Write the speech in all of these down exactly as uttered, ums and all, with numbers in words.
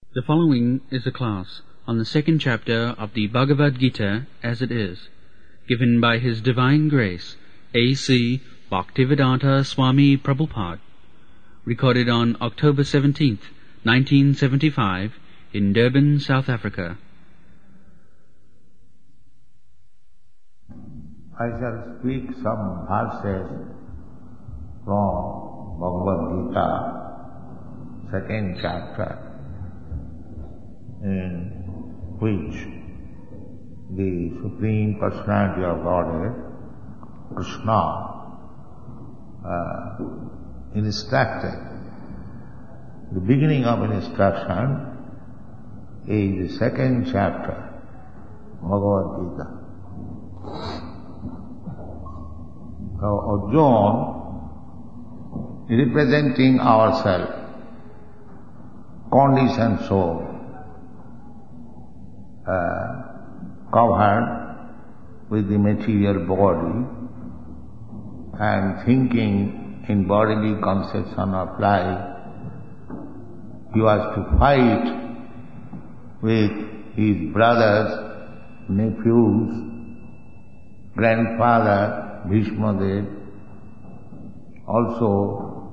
The following is a class on the second chapter of the Bhagavad Gita as it is, given by His Divine Grace, A C Bhaktivedanta Swami Prabhupada, recorded on October seventeenth, nineteen seventy-five, in Durban, South Africa. I shall speak some verses from Bhagavad Gita, second chapter, in which the Supreme Personality of Godhead, Krishna, uh, instructed. The beginning of instruction is the second chapter, Bhagavad Gita. So Arjuna, representing ourselves, conditioned soul, uh, covered with the material body and thinking in bodily conception of life, he was to fight with his brothers, nephews, grandfather, Bhishma Dev, also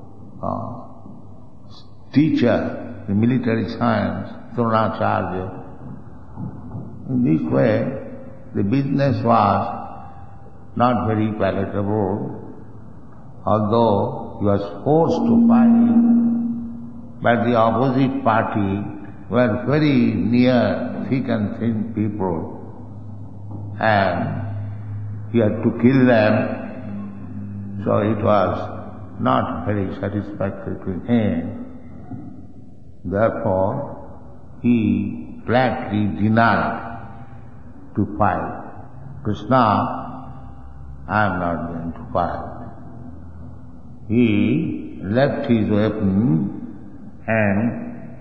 uh, teacher, the military science, Dronacharya. In this way, the business was not very palatable, although he was forced to fight, but the opposite party were very near, thick and thin people, and he had to kill them, so it was not very satisfactory to him. Therefore, he flatly denied to fight. Krishna, I am not going to fight. He left his weapon and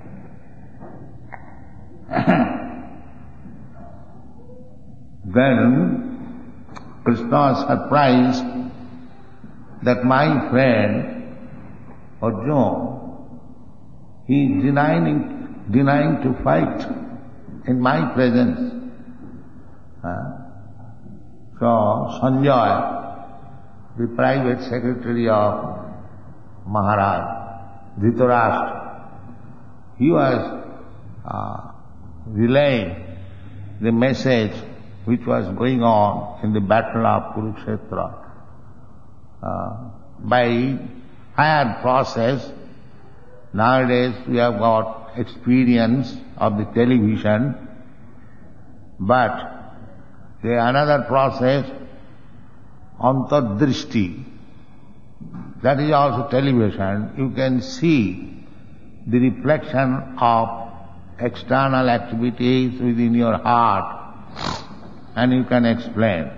then Krishna was surprised that my friend Arjuna, he is denying, denying to fight in my presence. Uh, so Sanjaya, the private secretary of Maharaj, Dhritarashtra, he was uh, relaying the message which was going on in the battle of Kurukshetra. Uh, by higher process, nowadays we have got experience of the television, but there is another process, Antardrishti, that is also television. You can see the reflection of external activities within your heart, and you can explain.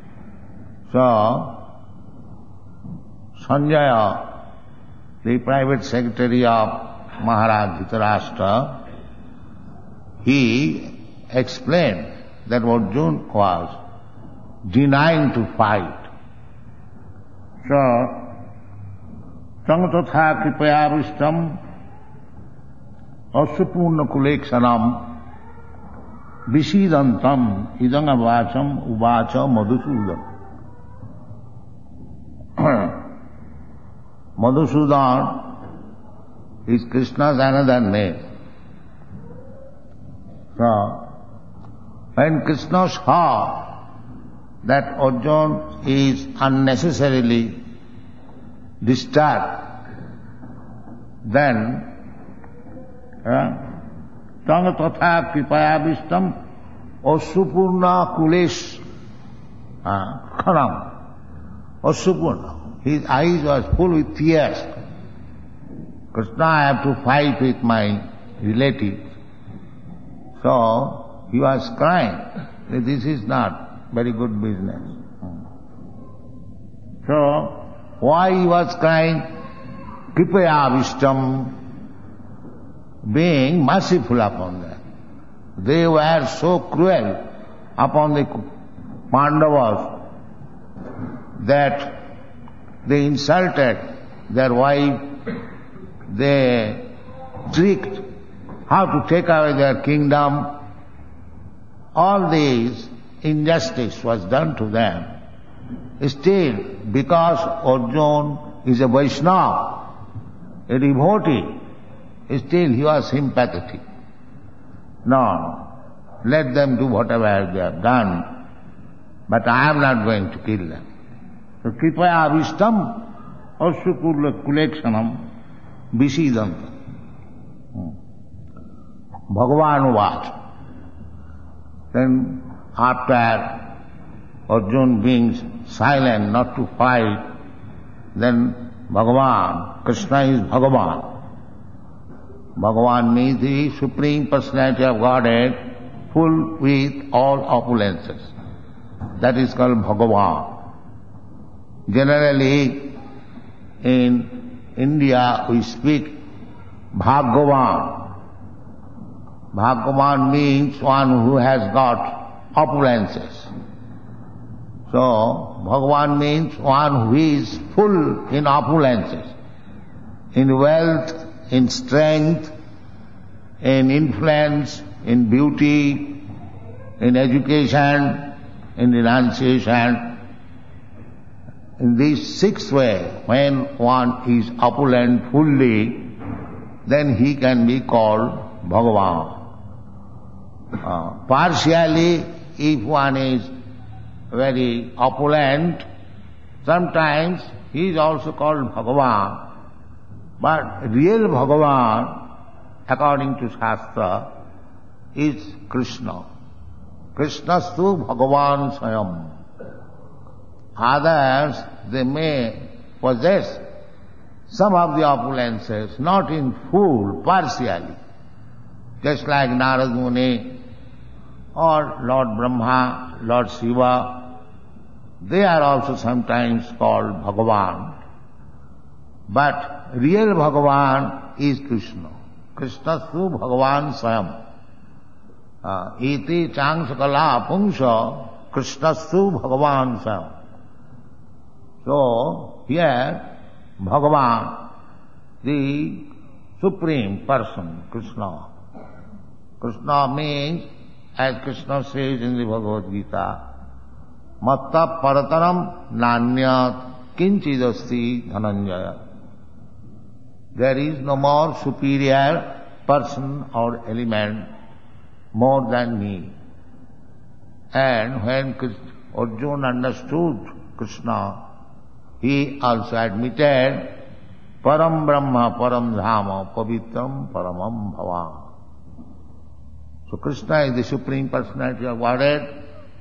So, Sanjaya, the private secretary of Maharaj Dhritarashtra, he explained that Arjuna was denying to fight. So, Tang tatha kripayavistam asupurna kulekshanam Vishidantam idanga vacham uvacha Madhusudan. Madhusudan is Krishna's another name. So, when Krishna saw that Arjuna is unnecessarily disturbed, then Tanga tatha kripayavistam asupurna kulesh khanam. Asupurna. His eyes was full with tears. Krishna, I have to fight with my relatives. So, he was crying. This is not very good business. So, why he was crying? Kripayavistam, being merciful upon them. They were so cruel upon the Pandavas that they insulted their wife, they tricked how to take away their kingdom. All these injustice was done to them. Still, because Arjuna is a Vaishnava, a devotee, still he was sympathetic. No, let them do whatever they have done, but I am not going to kill them. So, kripaya avishtam asya kulekshanam visidanta. Bhagavan uvacha. Then after Arjuna being silent not to fight, then Bhagavan, Krishna is Bhagavan. Bhagavan means the Supreme Personality of Godhead, full with all opulences. That is called Bhagavan. Generally, in India we speak Bhagavan. Bhagavan means one who has got opulences. So, Bhagavan means one who is full in opulences, in wealth, in strength, in influence, in beauty, in education, in renunciation. In this sixth way, when one is opulent fully, then he can be called Bhagavan. Uh, partially, if one is very opulent, sometimes he is also called Bhagavan. But real Bhagavan, according to Shastra, is Krishna. Krishnastu Bhagavan Swayam. Others, they may possess some of the opulences, not in full, partially. Just like Narad Muni, or Lord Brahma, Lord Shiva, they are also sometimes called Bhagavan. But real Bhagavan is Krishna. Krishnastu Bhagavan Swayam. Iti changsakala pungsha Krishnastu Bhagavan Swayam. So, here, Bhagavan, the Supreme Person, Krishna. Krishna means, as Krishna says in the Bhagavad Gita, Matta Parataram Nanyat Kinchidasti Dhananjaya. There is no more superior person or element more than me. And when Arjuna understood Krishna, he also admitted Param Brahma, Param Dhama, Pavitram, Paramam Bhava. So Krishna is the Supreme Personality of Godhead.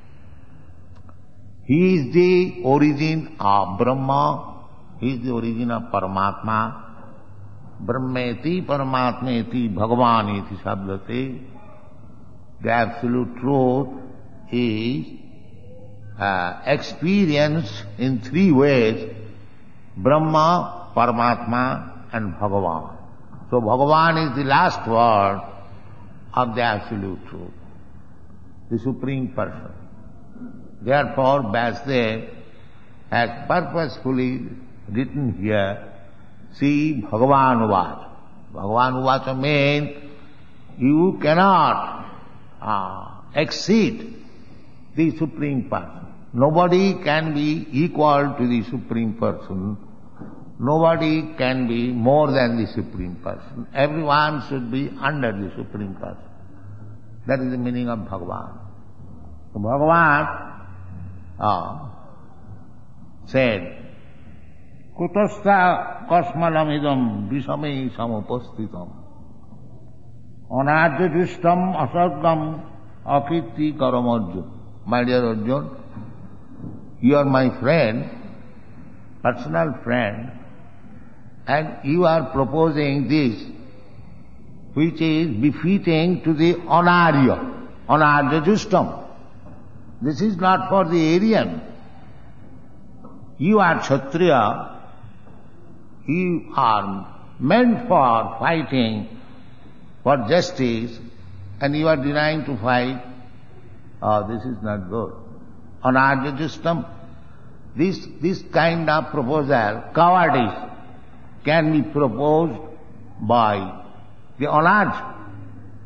He is the origin of Brahma. He is the origin of Paramatma. Brahmeti Paramatmeti Bhagavaneti Sabdate. The absolute truth is uh, experienced in three ways: Brahma, Paramatma and Bhagavan. So Bhagavan is the last word of the absolute truth, the Supreme Person. Therefore, Vasudev has purposefully written here, see Bhagavan Uvacha. Bhagavan Uvacha means you cannot uh, exceed the Supreme Person. Nobody can be equal to the Supreme Person. Nobody can be more than the Supreme Person. Everyone should be under the Supreme Person. That is the meaning of Bhagavan. So Bhagavan uh, said, Kutastha kasmalamidam visame samupastitam anadjadishtam asargam akirti karam Arjuna. My dear Arjuna, you are my friend, personal friend, and you are proposing this, which is befitting to the Anarya, Anarya-justam. This is not for the Aryan. You are Kshatriya, you are meant for fighting for justice, and you are denying to fight. Oh, this is not good. Anarya-justam, this, this kind of proposal, cowardice, can be proposed by the Anarya.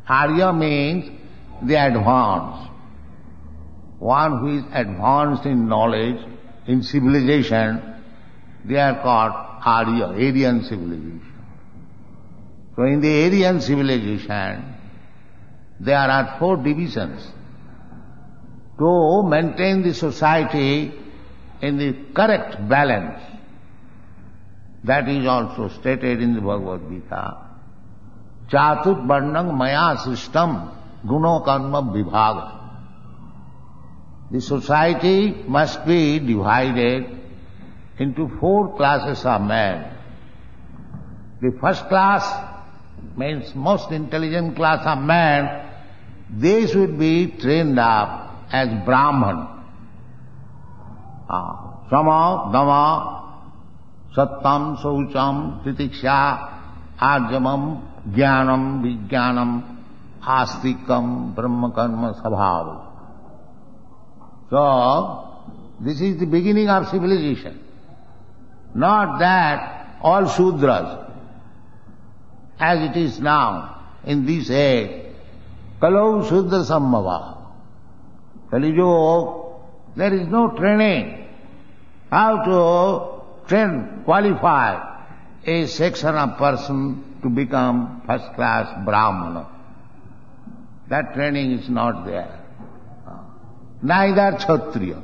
Arya means the advanced. One who is advanced in knowledge, in civilization, they are called Arya, Aryan civilization. So in the Aryan civilization, there are four divisions. To maintain the society in the correct balance, that is also stated in the Bhagavad Gita. Chatut varnang maya sistam guno karma vibhaga. The society must be divided into four classes of men. The first class means most intelligent class of men, they should be trained up as Brahman. Ah, Sama, Dama, Sattam, Saucham, Titiksha, Arjamam, Jnanam, Vijnanam, Astikam, Brahmakarma, Sabhava. So, this is the beginning of civilization. Not that all Shudras, as it is now, in this age, Kalau Shudra Sambhava. Kali Yuga, there is no training how to train, qualify a section of person to become first class Brahmana. That training is not there. Neither Kshatriya,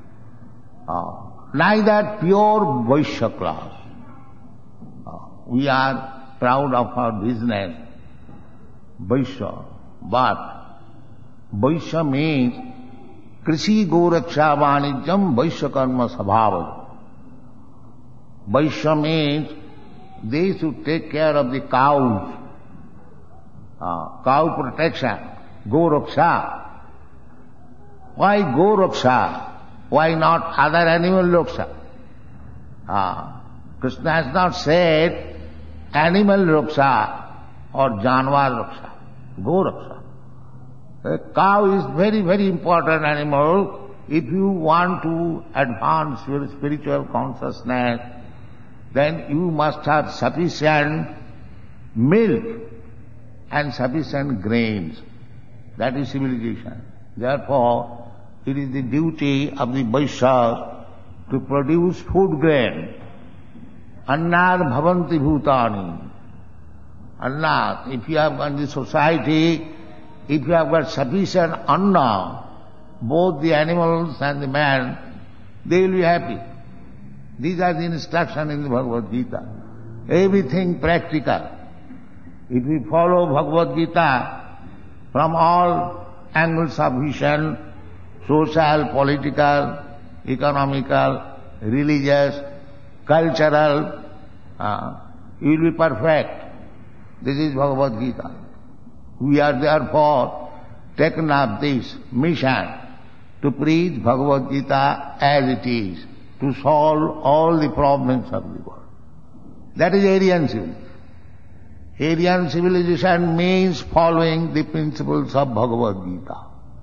neither pure Vaishya class. We are proud of our business, Vaishya, but Vaishya means Krishi Goraksha Vanijam Vaishya Karma Sabhava. Vaishya means they should take care of the cows, uh, cow protection, Goraksha. Why Goraksha? Why not other animal raksha? Uh, Krishna has not said animal raksha or Janwar raksha, Goraksha. A cow is very, very important animal. If you want to advance your spiritual consciousness, then you must have sufficient milk and sufficient grains. That is civilization. Therefore, it is the duty of the Vaishyas to produce food grain. Annad bhavanti bhutani. Annad, if you have got the society, if you have got sufficient anna, both the animals and the man, they will be happy. These are the instructions in the Bhagavad Gita. Everything practical. If we follow Bhagavad Gita from all angles of vision, social, political, economical, religious, cultural, uh, you will be perfect. This is Bhagavad Gita. We are therefore taken up this mission to preach Bhagavad Gita as it is, to solve all the problems of the world. That is Aryan civilization. Aryan civilization means following the principles of Bhagavad Gita.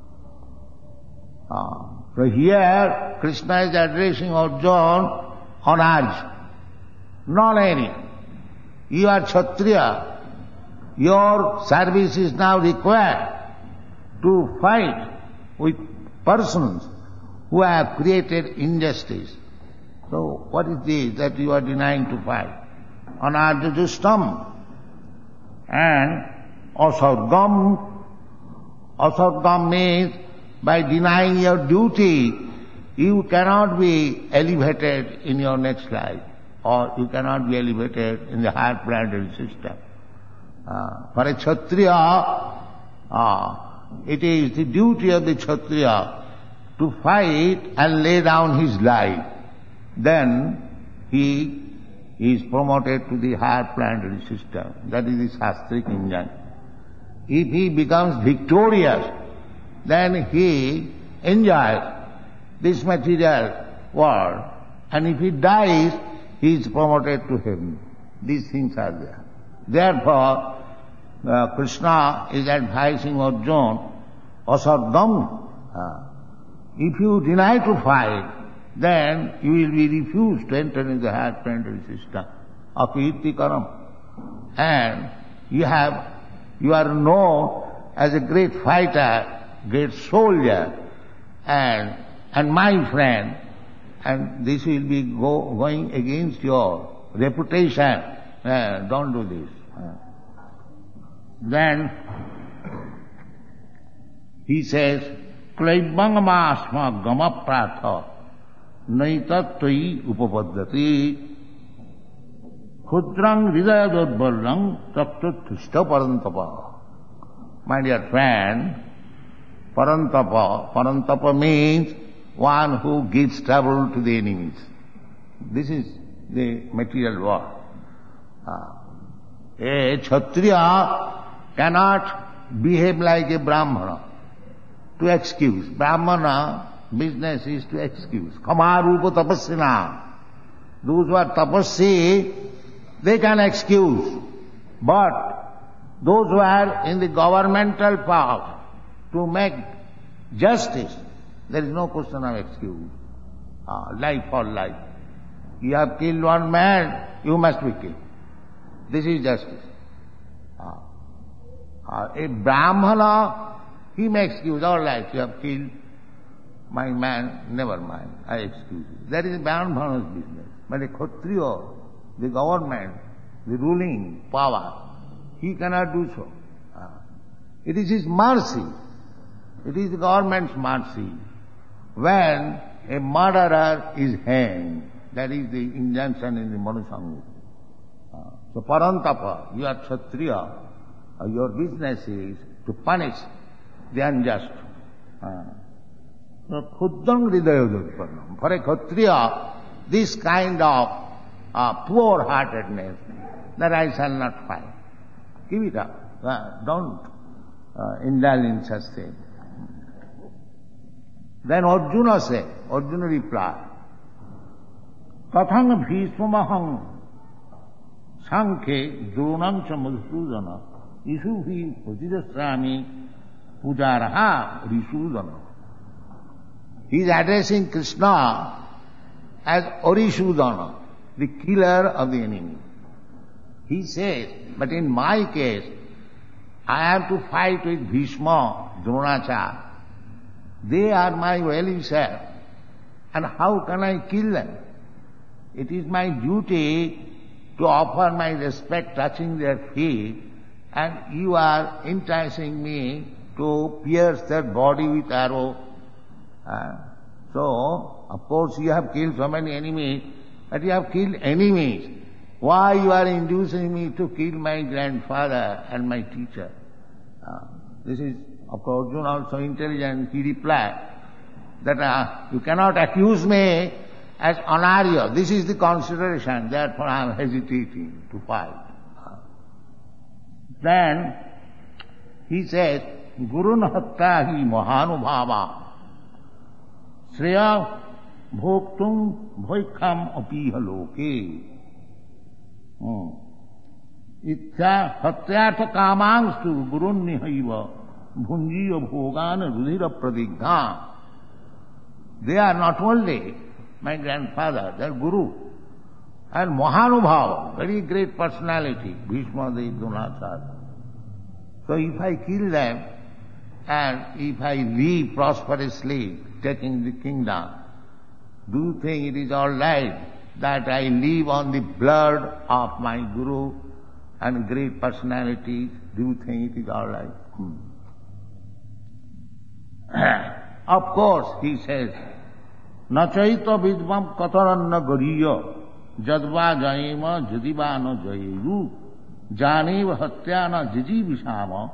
Ah. So here Krishna is addressing Arjuna on Arjuna, non-Aryan. You are Kshatriya. Your service is now required to fight with persons who have created injustice. So what is this that you are denying to fight? Anarjajustam and asargam. Asargam means by denying your duty, you cannot be elevated in your next life, or you cannot be elevated in the higher planetary system. Uh, for a Kshatriya, uh, it is the duty of the Kshatriya to fight and lay down his life. Then he is promoted to the higher planetary system. That is the Shastric engine. If he becomes victorious, then he enjoys this material world. And if he dies, he is promoted to heaven. These things are there. Therefore, uh, Krishna is advising Arjuna, asargam. Uh, if you deny to fight, then you will be refused to enter into the higher planetary system of Kirtikaram. And you have, you are known as a great fighter, great soldier, and and my friend, and this will be go, going against your reputation. Uh, don't do this. Uh, then he says, Klaibangamasma gama pratha naitattoi upapaddati khudrang hridayadodvarrang taptathishta parantapa. My dear friend, parantapa, parantapa means one who gives trouble to the enemies. This is the material word. Uh, a Kshatriya cannot behave like a Brahmana to excuse. Brahmana business is to excuse. Kamarupa tapassina. Those who are tapassi, they can excuse. But those who are in the governmental power to make justice, there is no question of excuse. Uh, life for life. You have killed one man, you must be killed. This is justice. Uh, uh, a Brahmana, he may excuse, all right, you have killed my man, never mind, I excuse you. That is Brahmana's business. But a Kshatriya, the government, the ruling power, he cannot do so. Uh, it is his mercy. It is the government's mercy. When a murderer is hanged, that is the injunction in the Manusanga. Uh, so Parantapa, you are Kshatriya, uh, your business is to punish the unjust. Uh, so Khuddam hridayodotparnam. For a Kshatriya, this kind of uh, poor-heartedness, that I shall not fight. Give it up. Uh, don't uh, indulge in such things. Then Arjuna said, Arjuna replied, Kathang bhishmamaham sankhe dronam cha madhusudana isubhi pujidasrami pujaraha risudana. He is addressing Krishna as Arisudana, the killer of the enemy. He says, but in my case, I have to fight with Bhishma, Dronacharya. They are my well-wishers, and how can I kill them? It is my duty to offer my respect touching their feet, and you are enticing me to pierce their body with arrow. Uh, so, of course you have killed so many enemies, but you have killed enemies. Why you are inducing me to kill my grandfather and my teacher? Uh, this is, of course, Arjuna also intelligent. He replied that uh, you cannot accuse me as anarya. This is the consideration, therefore I am hesitating to fight. Uh, then he said, Gurun hatta hi mahanubhava Shreya bhoktum bhoikham apiha loke. Itya satyartha kamangstu gurun nihaiva bhunjiya bhogana rudhira pradigna. They are not only my grandfather, they are Guru. And Mahanubhava, very great personality, Bhishma the Dronacharya. So if I kill them, and if I live prosperously, taking the kingdom, do you think it is all right that I live on the blood of my Guru and great personalities? Do you think it is all right? Hmm. Of course, he says, Nachaita vidvam kataranna gariya jadva jayema jadiva jayeru janeva hatyana jiji vishama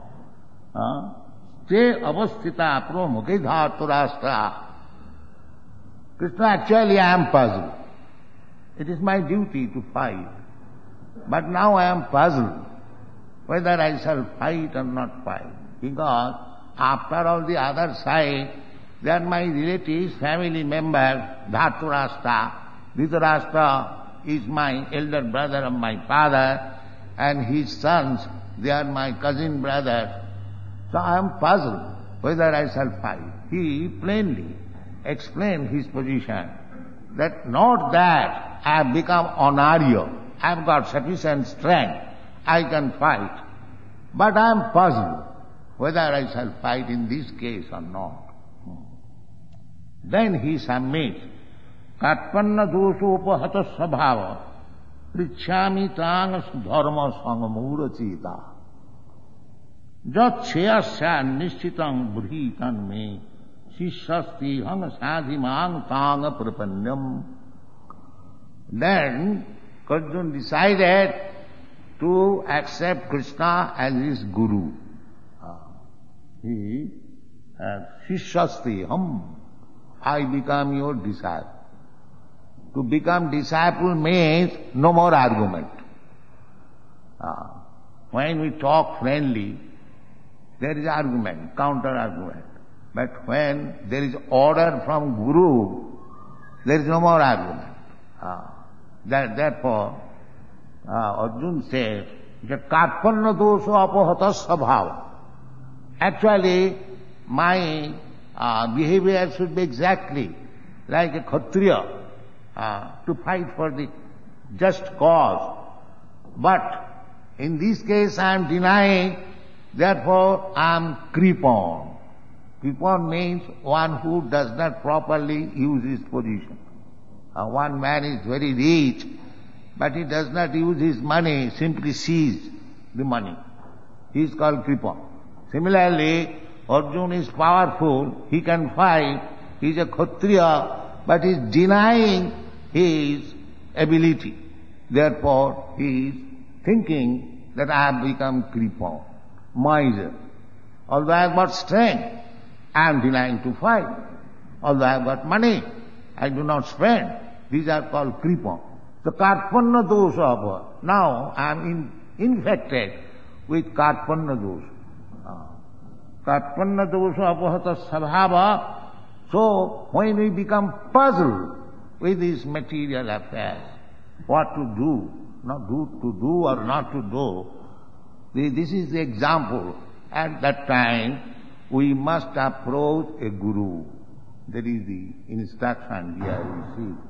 te avastita promukhe dhartarashtra. Krishna, actually I am puzzled. It is my duty to fight. But now I am puzzled whether I shall fight or not fight. Because after all the other side, they are my relatives, family members, Dhartarashtra. Dhritarashtra is my elder brother of my father, and his sons, they are my cousin brothers. So I am puzzled whether I shall fight. He plainly explained his position, that not that I have become anarya, I have got sufficient strength, I can fight. But I am puzzled whether I shall fight in this case or not. Then he submits. Katpanna doshopahata sabhava prichyami tang dharma sangamura chita jat cheyasya nishchitang bhritan me shishasti hang sadhimang tang prapanyam. Then Arjuna decided to accept Krishna as his guru. He, shishasti hum, I become your disciple. To become disciple means no more argument. Uh, when we talk friendly, there is argument, counter-argument. But when there is order from Guru, there is no more argument. Uh, that, therefore, uh, Arjuna says, Karpanna dosha apahata sabhava. Actually, my uh, behavior should be exactly like a Kshatriya. Uh, to fight for the just cause. But in this case I am denying, therefore I am kripon. Kripon means one who does not properly use his position. Uh, one man is very rich, but he does not use his money, simply seize the money. He is called kripon. Similarly, Arjuna is powerful, he can fight, he is a Kshatriya, but he is denying his ability. Therefore, he is thinking that I have become kripon, miser. Although I have got strength, I am denying to fight. Although I have got money, I do not spend. These are called kripon. The karpanna dosha apahata. Now I am in, infected with karpanna dosha. Uh, karpanna dosha apahata sabhava. So, when we become puzzled with these material affairs, what to do, not do to do or not to do, this is the example. At that time, we must approach a guru. That is the instruction here we see.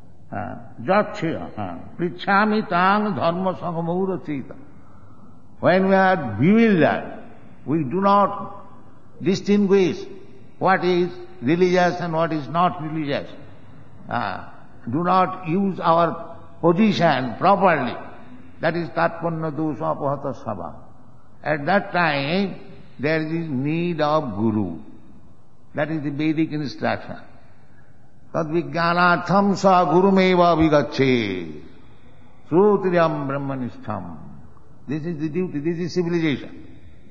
Jatchya, prichami tang dharma sangamura chita. When we are bewildered, we do not distinguish what is religious and what is not religious. Uh, do not use our position properly. That is karpanna dosha apahata sabha. At that time, there is need of guru. That is the Vedic instruction. Tad vijnanatham sa gurumeva vigacche srutriyam brahmanishtham. This is the duty, this is civilization.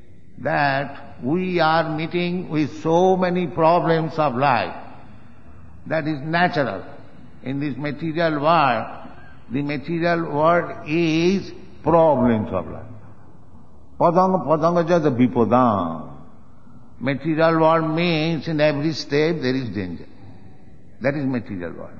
That we are meeting with so many problems of life. That is natural. In this material world, the material world is problems of life. Padanga padanga jada vipadam. Material world means in every step there is danger. That is material world.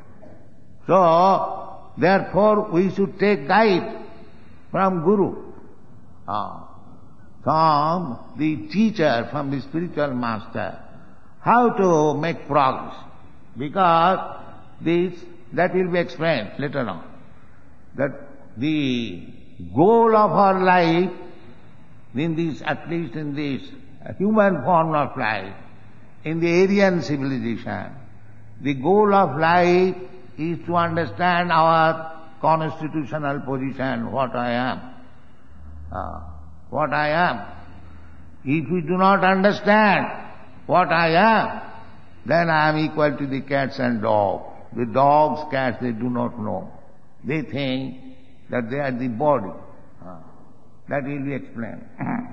So, therefore we should take guide from Guru. Ah. From the teacher, from the spiritual master, how to make progress. Because this, that will be explained later on. That the goal of our life, in this, at least in this human form of life, in the Aryan civilization, the goal of life is to understand our constitutional position, what I am. Uh, what I am. If we do not understand what I am, then I am equal to the cats and dogs. The dogs, cats, they do not know. They think that they are the body. Uh, that will be explained.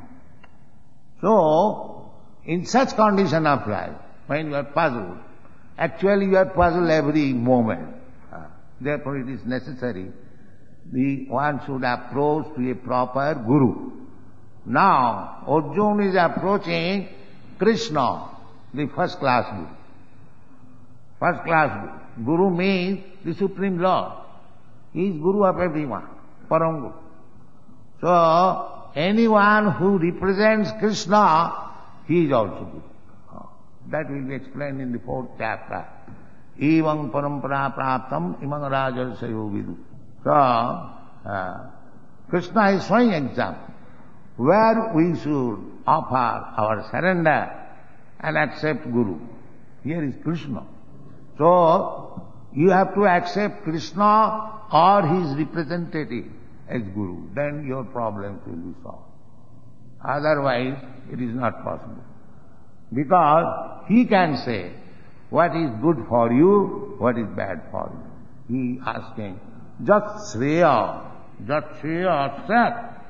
So, in such condition of life, when you are puzzled, actually you are puzzled every moment. Uh, therefore it is necessary, the one should approach to a proper guru. Now, Arjuna is approaching Krishna, the first class guru. First class guru. Guru means the Supreme Lord. He is guru of everyone, Param Guru. So, anyone who represents Krishna, he is also guru. That will be explained in the fourth chapter. Evang parampara praptam imang rajarsayo vidu. So, uh, Krishna is showing example where we should offer our surrender and accept Guru. Here is Krishna. So, you have to accept Krishna or his representative as Guru. Then your problems will be solved. Otherwise, it is not possible. Because he can say what is good for you, what is bad for you. He asking, Jat Shreya, Jat Shreya Sat,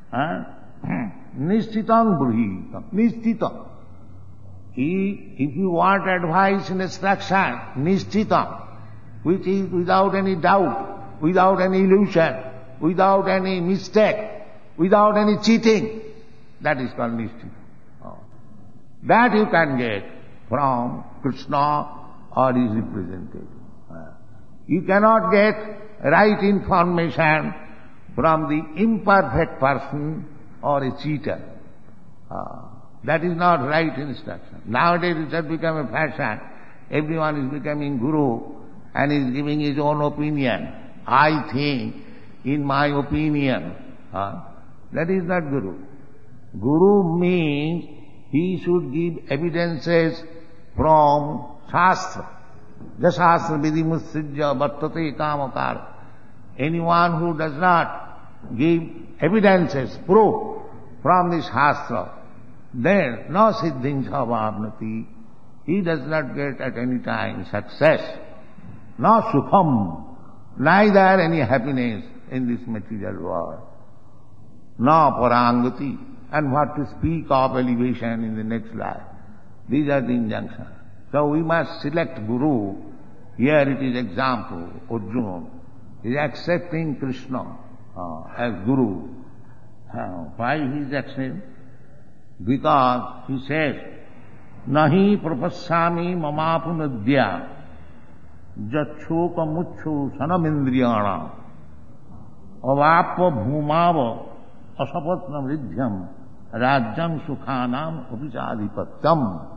Nishtitam Bruhitam, Nishtitam. He, if you want advice and instruction, Nishtitam, which is without any doubt, without any illusion, without any mistake, without any cheating, that is called Nishtitam. Oh. That you can get from Krishna or his representative. You cannot get right information from the imperfect person or a cheater. Uh, that is not right instruction. Nowadays it has become a fashion. Everyone is becoming guru and is giving his own opinion. I think, in my opinion. Uh, that is not guru. Guru means he should give evidences from Shastra. Jasastra vidhi musrijya vartate kamakar. Anyone who does not give evidences, proof from the Shastra, then no siddhin savapnati. He does not get at any time success, no sukham, neither any happiness in this material world, no parangati, and what to speak of elevation in the next life. These are the injunctions. So we must select Guru. Here it is example, Arjuna is accepting Krishna uh, as Guru. Uh, why he is accepting? Because he says, Nahi prapassami mamapunadya jachoka mucho sanamindriyana avapa bhumava asapatnam riddhyam rajyam sukhanam apichadhipatyam.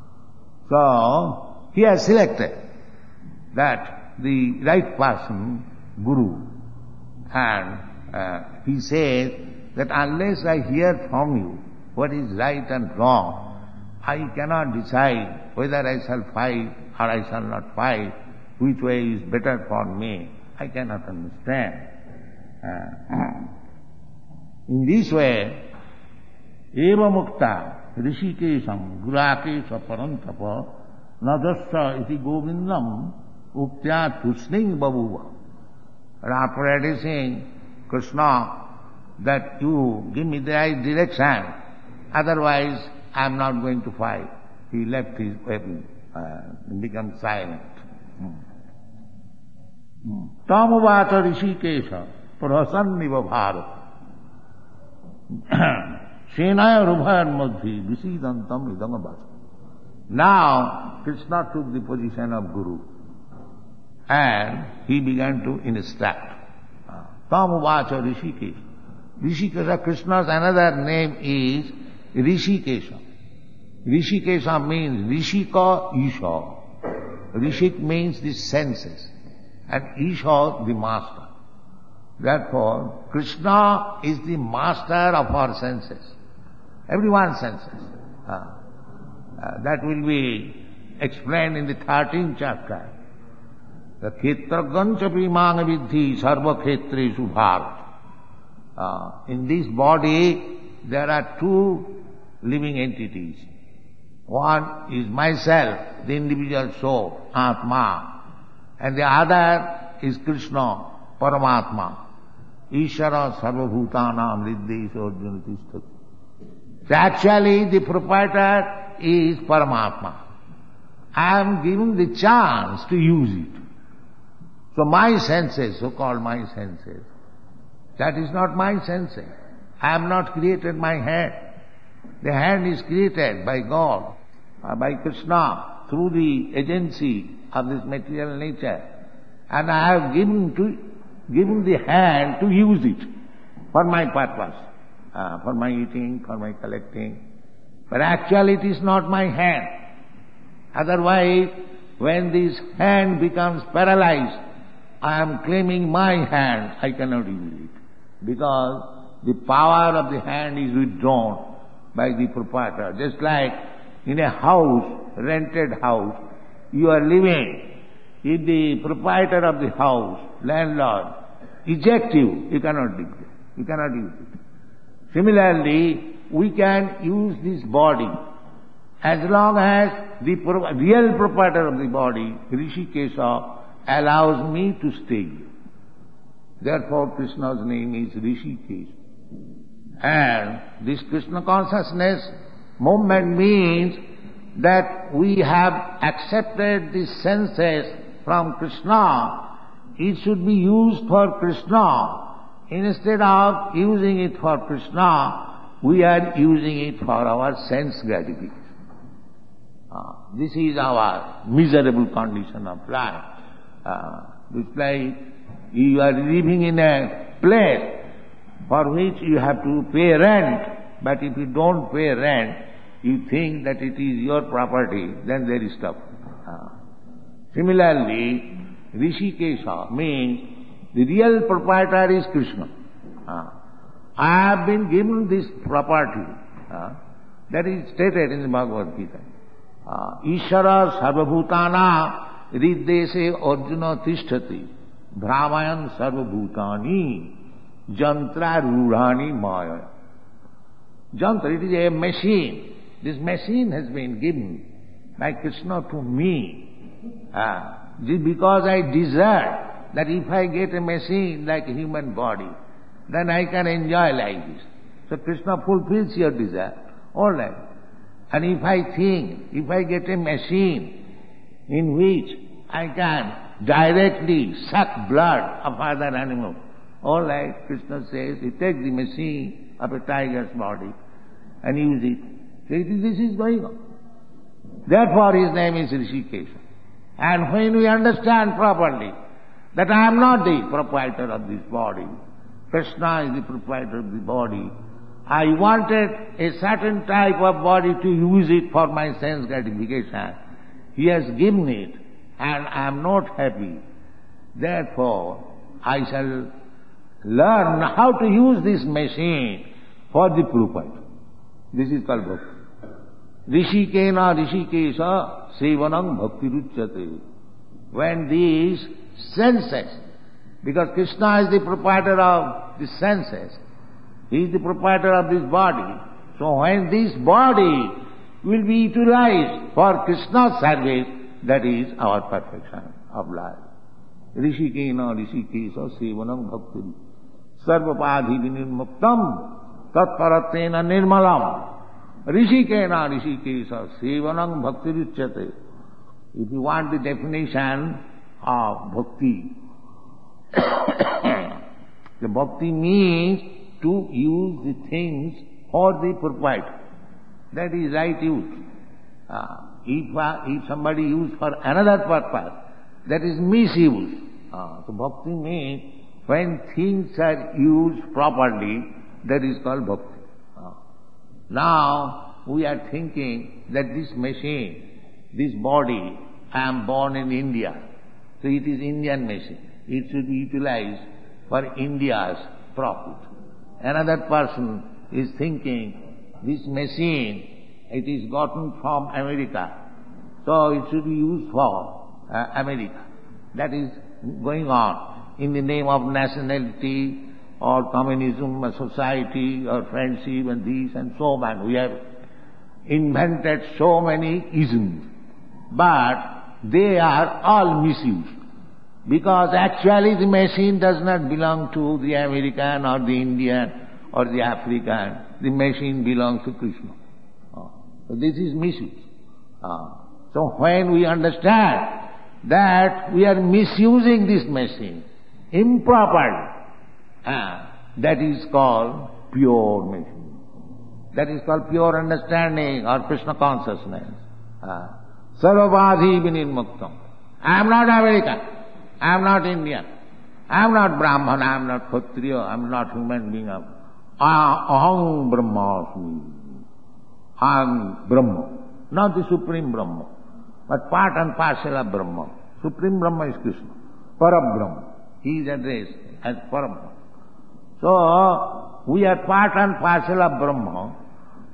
So, he has selected that the right person, Guru, and uh, he says that unless I hear from you what is right and wrong, I cannot decide whether I shall fight or I shall not fight, which way is better for me. I cannot understand. Uh, in this way, eva mukta Rishikesham Gurakesha Parantapa Nadasya iti Govindam Uktya Tusning Babuva. And after addressing Krishna that you give me the right direction, otherwise I am not going to fight. He left his weapon uh, and became silent. Tamavacha Rishikesha Prasanniva Bharata Senaya Rubhayar Madhi Visidantam Idamabhasa. Now Krishna took the position of Guru and he began to instruct. Tamavacha Rishikesha. Rishikesha, Krishna's another name is Rishikesha. Rishikesha means Rishika Isha. Rishik means the senses and Isha the master. Therefore, Krishna is the master of our senses. Everyone's senses. Uh, uh, that will be explained in the thirteenth chapter. The Khetragancha Vimanga Vidhi Sarva Khetreshu Bharat. Uh, in this body, there are two living entities. One is myself, the individual soul, Atma, and the other is Krishna, Paramatma. Ishara Sarvabhutanam Riddhi Arjuna Tishtati. So actually the proprietor is Paramatma. I am given the chance to use it. So my senses, so-called my senses, that is not my senses. I have not created my hand. The hand is created by God, uh, by Krishna, through the agency of this material nature. And I have given to given the hand to use it for my purpose, uh, for my eating, for my collecting. But actually it is not my hand. Otherwise, when this hand becomes paralyzed, I am claiming my hand, I cannot use it. Because the power of the hand is withdrawn by the proprietor. Just like in a house, rented house, you are living. If the proprietor of the house, landlord, eject you, you cannot live there. You cannot use it. Similarly, we can use this body as long as the pro- real proprietor of the body, Rishikesha, allows me to stay here. Therefore, Krishna's name is Rishikesh. And this Krishna consciousness movement means that we have accepted the senses from Krishna. It should be used for Krishna. Instead of using it for Krishna, we are using it for our sense gratification. Uh, this is our miserable condition of life. Uh, it's like you are living in a place for which you have to pay rent, but if you don't pay rent, you think that it is your property, then there is stuff. Uh, similarly, Rishikesha means the real proprietor is Krishna. Uh, I have been given this property. Uh, that is stated in the Bhagavad Gita. Uh, Ishara sarvabhutana riddese arjuna tishtati brahmayan sarvabhutani jantra rurani maya. Jantra, it is a machine. This machine has been given by Krishna to me. Uh, just because I desire that if I get a machine like a human body, then I can enjoy like this. So Krishna fulfills your desire. All right. And if I think, if I get a machine in which I can directly suck blood of other animals, all right, Krishna says, you take the machine of a tiger's body and use it. So it is, this is going on. Therefore his name is Rishikesha. And when we understand properly that I am not the proprietor of this body, Krishna is the proprietor of the body, I wanted a certain type of body to use it for my sense gratification. He has given it and I am not happy. Therefore, I shall learn how to use this machine for the proprietor. This is called bhakti. Rishikena Rishikesha Sevanam Bhakti Ruchyate. When these senses, because Krishna is the proprietor of the senses, he is the proprietor of this body. So when this body will be utilized for Krishna's service, that is our perfection of life. Rishikena Rishikesha Sevanam Bhakti Sarvapadhi Vinirmuktam Tatparatena Nirmalam. Rishikena Rishikesha Sevanam Bhakti Ruchyate. If you want the definition of bhakti, the bhakti means to use the things for the proprietor. That is right use. Uh, if, uh, if somebody use for another purpose, that is misuse. Uh, so bhakti means when things are used properly, that is called bhakti. Uh, now we are thinking that this machine, this body, I am born in India, so it is Indian machine. It should be utilized for India's profit. Another person is thinking, this machine, it is gotten from America, so it should be used for uh, America. That is going on in the name of nationality or communism or society or friendship and this and so on. We have invented so many isms, but they are all misused. Because actually the machine does not belong to the American or the Indian or the African. The machine belongs to Krishna. Uh, so this is misuse. Uh, so when we understand that we are misusing this machine improperly, uh, that is called pure machine. That is called pure understanding or Krishna consciousness. Uh, Sarvabadhi vinirmuktam. I am not American. I am not Indian. I am not Brahman. I am not Kshatriya. I am not human being. Aham Brahmasmi. I am Brahma. Not the Supreme Brahma, but part and parcel of Brahma. Supreme Brahma is Krishna. Parabrahma. He is addressed as Parabrahma. So, we are part and parcel of Brahma.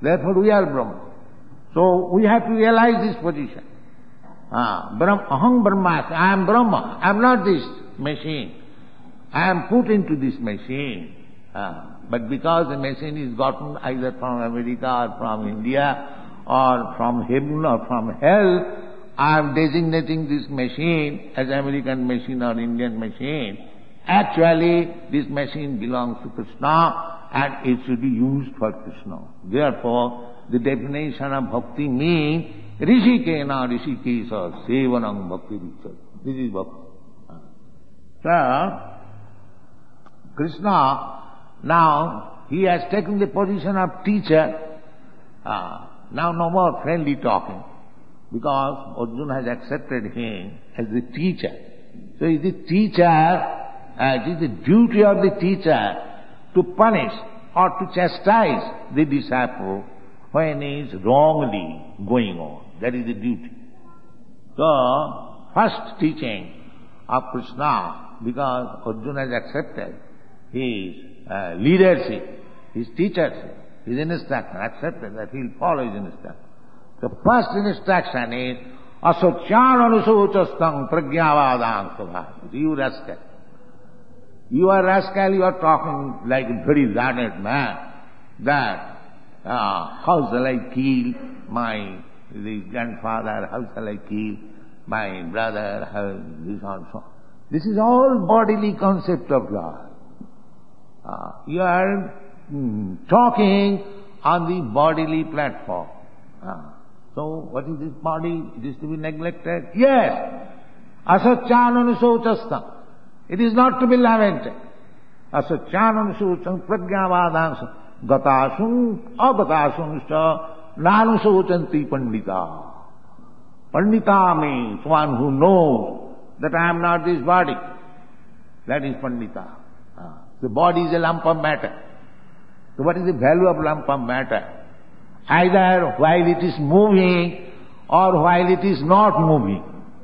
Therefore we are Brahma. So we have to realize this position. Ah, Brahm, Aham Brahmasmi, I am Brahma, I am not this machine. I am put into this machine. Ah, but because the machine is gotten either from America or from India or from heaven or from hell, I am designating this machine as American machine or Indian machine. Actually, this machine belongs to Krishna and it should be used for Krishna. Therefore, the definition of bhakti means Rishikena Rishikesa Sevanam Bhakti Richard. This is bhakti. So, Krishna, now, he has taken the position of teacher. Uh, now no more friendly talking, because Arjuna has accepted him as the teacher. So it is the teacher, uh, it is the duty of the teacher to punish or to chastise the disciple when he is wrongly going on. That is the duty. So, first teaching of Krishna, because Arjuna has accepted his uh, leadership, his teachership, his instruction, accepted that he will follow his instruction. The first instruction is asocyan anusuchastam pragyavadam subhas. You rascal. You are rascal, you are talking like a very learned man, that uh, how shall I kill my the grandfather, how shall I kill my brother, how this also. This is all bodily concept of God. Uh, you are mm, talking on the bodily platform. Uh, so what is this body? It is to be neglected? Yes. Asacyananusauchastam. It is not to be lamented. Asacyananusaucham pragyavadansam gatasum agatasumscha nanusauchanti pandita. Pandita means one who knows that I am not this body. That is pandita. Uh, the body is a lump of matter. So what is the value of lump of matter? Either while it is moving or while it is not moving.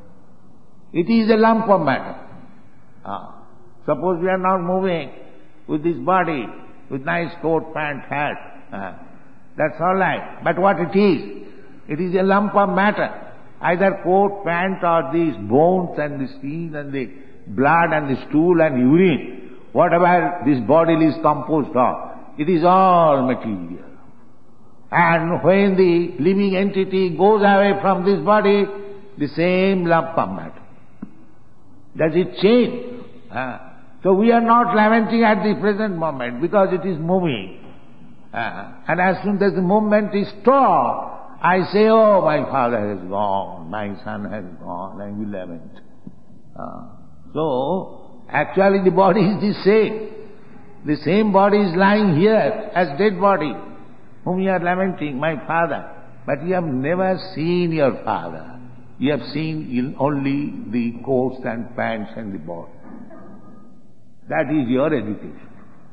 It is a lump of matter. Ah. Suppose we are not moving with this body, with nice coat, pant, hat. Ah. That's all right. But what it is? It is a lump of matter. Either coat, pant, or these bones and the skin and the blood and the stool and urine. Whatever this body is composed of, it is all material. And when the living entity goes away from this body, the same lump of matter. Does it change? Uh, so we are not lamenting at the present moment because it is moving. Uh, and as soon as the movement is stopped, I say, oh, my father has gone, my son has gone, and we lament. Uh, so, actually the body is the same. The same body is lying here as dead body, whom you are lamenting, my father. But you have never seen your father. You have seen only the coats and pants and the body. That is your education.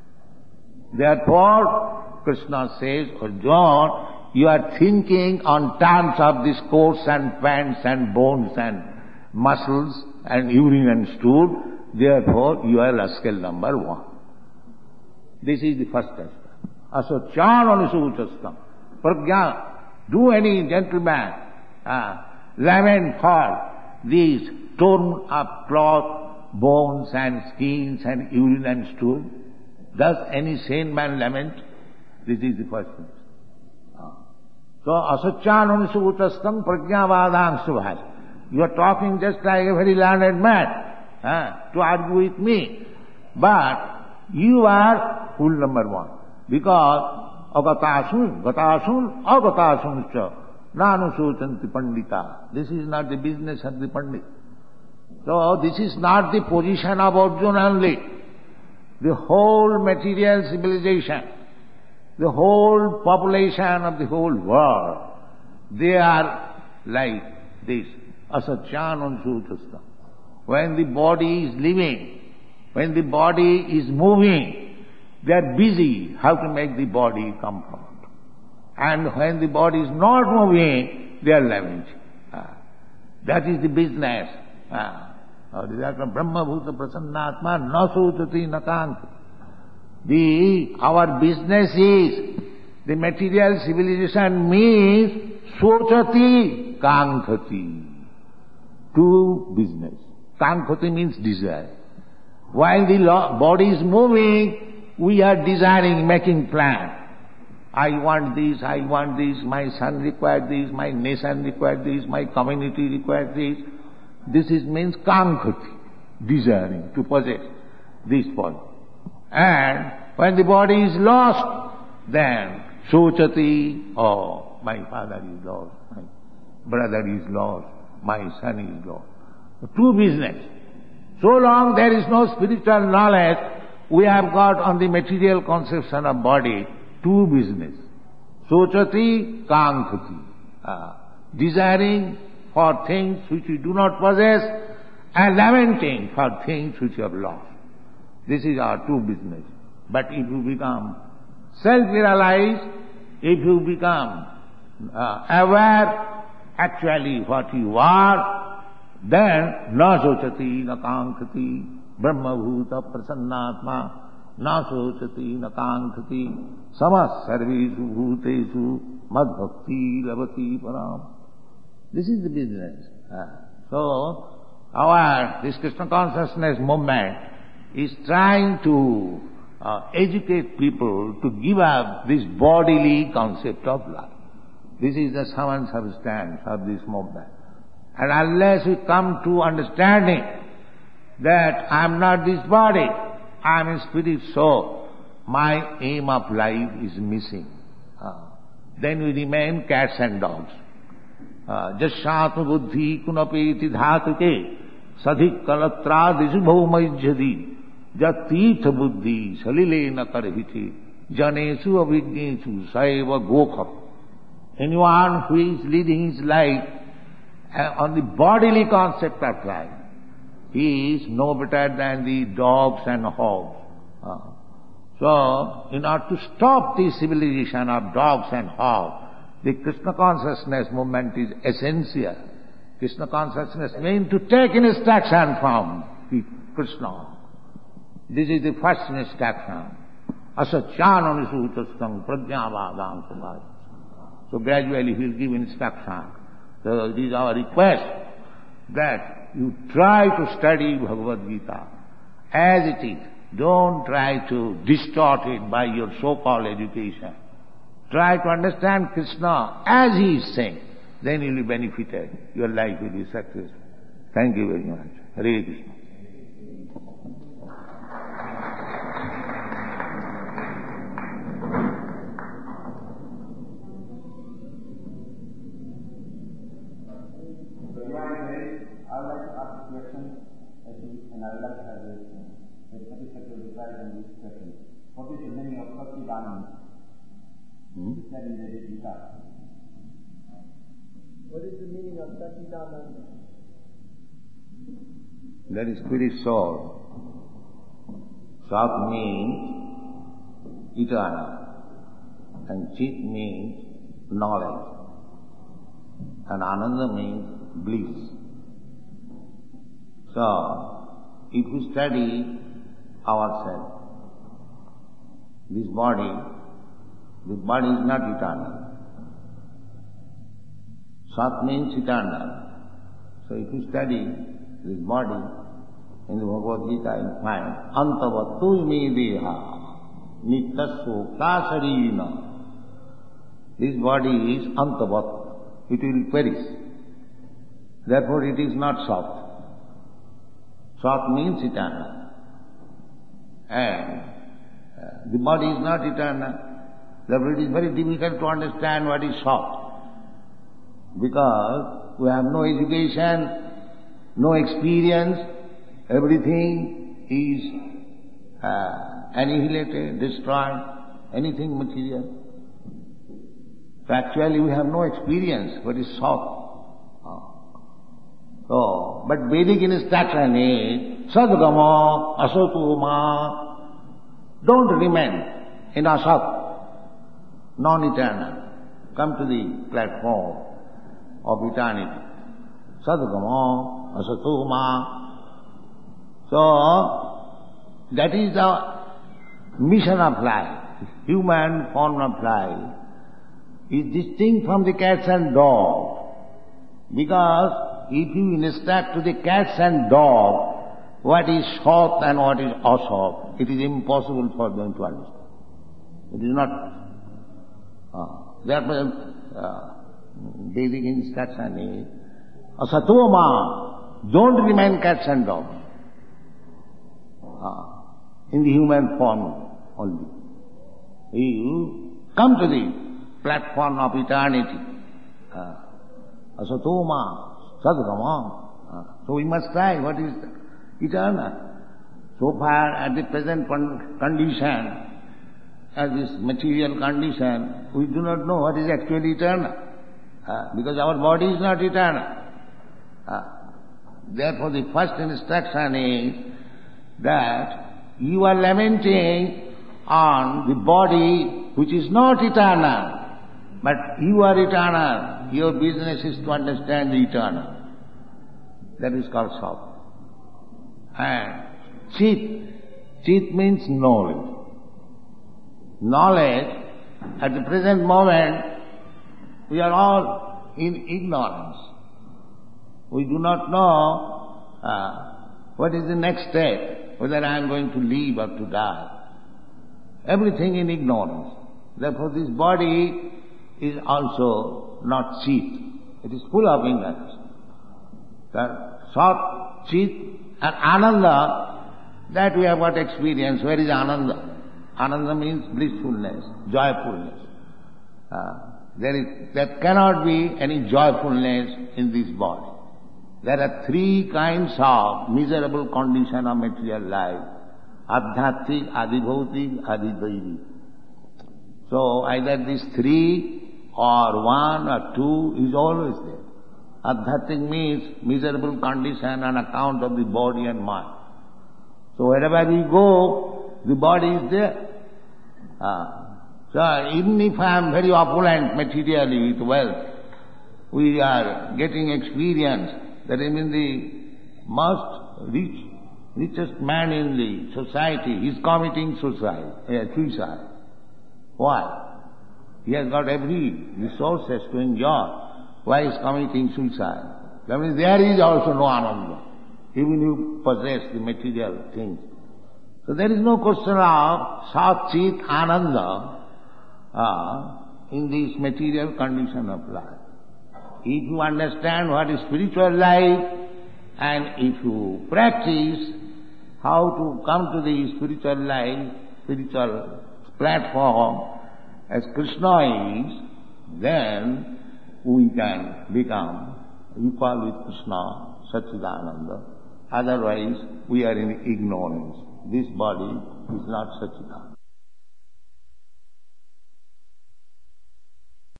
Therefore, Krishna says, or John, you are thinking on terms of these coats and pants and bones and muscles and urine and stool. Therefore, you are rascal number one. This is the first aspect. Asocyan anusuchastam. Pragya, do any gentleman uh, lament for these torn up cloth, bones and skins and urine and stool? Does any sane man lament? This is the first thing. Uh, so, asocyan anusuchastam pragyavadam subhas. You are talking just like a very learned man uh, to argue with me. But you are fool number one. Because agatasun, gatasun, agatasuncha, nanusuchanti pandita. This is not the business of the pandit. So this is not the position of Arjuna only. The whole material civilization, the whole population of the whole world, they are like this. Asacyan anusuchastam. When the body is living, when the body is moving, they are busy how to make the body comfort. And when the body is not moving, they are lamenting. Ah, that is the business. Ah, Brahma bhuta prasannatma na suchati nakanti. The, our business is The material civilization means sochati kankhati. To business. Kankhati means desire. While the body is moving, we are desiring, making plan. I want this, I want this, my son requires this, my nation requires this, my community requires this. This is means kankhati, desiring to possess this body. And when the body is lost, then sochati, oh, my father is lost, my brother is lost, my son is lost. True business. So long there is no spiritual knowledge, we have got on the material conception of body, two business. Sochati kankhati. Uh, desiring for things which we do not possess and lamenting for things which you have lost. This is our true business. But if you become self-realized, if you become uh, aware actually what you are, then na sochati na kankhati brahma bhuta prasannatma na sochati na kankhati samas sarvesu bhutesu mad bhakti lavati param. This is the business. Uh, so, our this Krishna consciousness movement is trying to uh, educate people to give up this bodily concept of life. This is the sum and substance of this movement. And unless we come to understanding that I am not this body, I am a spirit soul, my aim of life is missing. Uh, then we remain cats and dogs. Jashatma buddhi kunapeti dhatuke sadhik kalatra disu bhaumajyadi jatirtha buddhi salilena karhiti janesu avijnesu saiva gokham. Anyone who is leading his life uh, on the bodily concept of life, he is no better than the dogs and hogs. Uh, so, in order to stop the civilization of dogs and hogs, the Krishna consciousness movement is essential. Krishna consciousness means to take instruction from Krishna. This is the first instruction. Asacyanam sutastam prajnavadam samaj. So gradually he will give instruction. So it is our request that you try to study Bhagavad Gita as it is. Don't try to distort it by your so-called education. Try to understand Krishna as he is saying. Then you will be benefited. Your life will be successful. Thank you very much. Hare Krishna. I would like to ask a question, I think, and I would like to have a satisfactory reply on this question. What is the meaning of Satchidananda? Hmm? That is the Gita. What is the meaning of Satchidananda? That is spirit soul. Sat means eternal, and Chit means knowledge, and Ananda means bliss. So, if we study ourselves, this body, this body is not eternal. Sat means eternal. So if you study this body, in the Bhagavad Gita you find, Antavattu me deha, nittasya kasarina. This body is antavat, it will perish. Therefore it is not soft. Sat means eternal. And uh, the body is not eternal. Therefore it is very difficult to understand what is soft. Because we have no education, no experience, everything is uh, annihilated, destroyed, anything material. So actually we have no experience what is soft. So, but Vedic instruction is sadgama asatuma. Don't remain in asat, non-eternal. Come to the platform of eternity. Sadgama asatuma. So, that is the mission of life. human form of life is distinct from the cats and dogs, because if you instruct to the cats and dogs what is sat and what is asat, it is impossible for them to understand. It is not. Uh, therefore, uh, basic instruction is asatoma, don't remain cats and dogs. Uh, in the human form only. You come to the platform of eternity. Uh, asatoma, sadgama. Uh, so we must try what is eternal. So far at the present condition, as this material condition, we do not know what is actually eternal. Uh, because our body is not eternal. Uh, therefore the first instruction is that you are lamenting on the body which is not eternal, but you are eternal. Your business is to understand the eternal. That is called Sat. And Chit, Chit means knowledge. Knowledge, at the present moment, we are all in ignorance. We do not know uh, what is the next step, whether I am going to live or to die. Everything in ignorance. Therefore this body is also not Chit. It is full of ignorance. The Sat, Chit and Ananda, that we have got experience. Where is Ananda? Ananda means blissfulness, joyfulness. Uh, there is, there cannot be any joyfulness in this body. There are three kinds of miserable condition of material life. Adhyatmik, Adibhautik, Adidaivi. So either these three or one or two is always there. Adhyatmik means miserable condition on account of the body and mind. So wherever we go, the body is there. Uh, so even if I am very opulent materially with wealth, we are getting experience that even the most rich, richest man in the society is committing suicide, uh, suicide. Why? He has got every resources to enjoy. Why is committing suicide? That means there is also no ananda, even you possess the material things. So there is no question of Sat, Chit, Ananda uh, in this material condition of life. If you understand what is spiritual life, and if you practice how to come to the spiritual life, spiritual platform as Krishna is, then we can become equal with Krishna, Satchidananda. Otherwise, we are in ignorance. This body is not Satchidananda.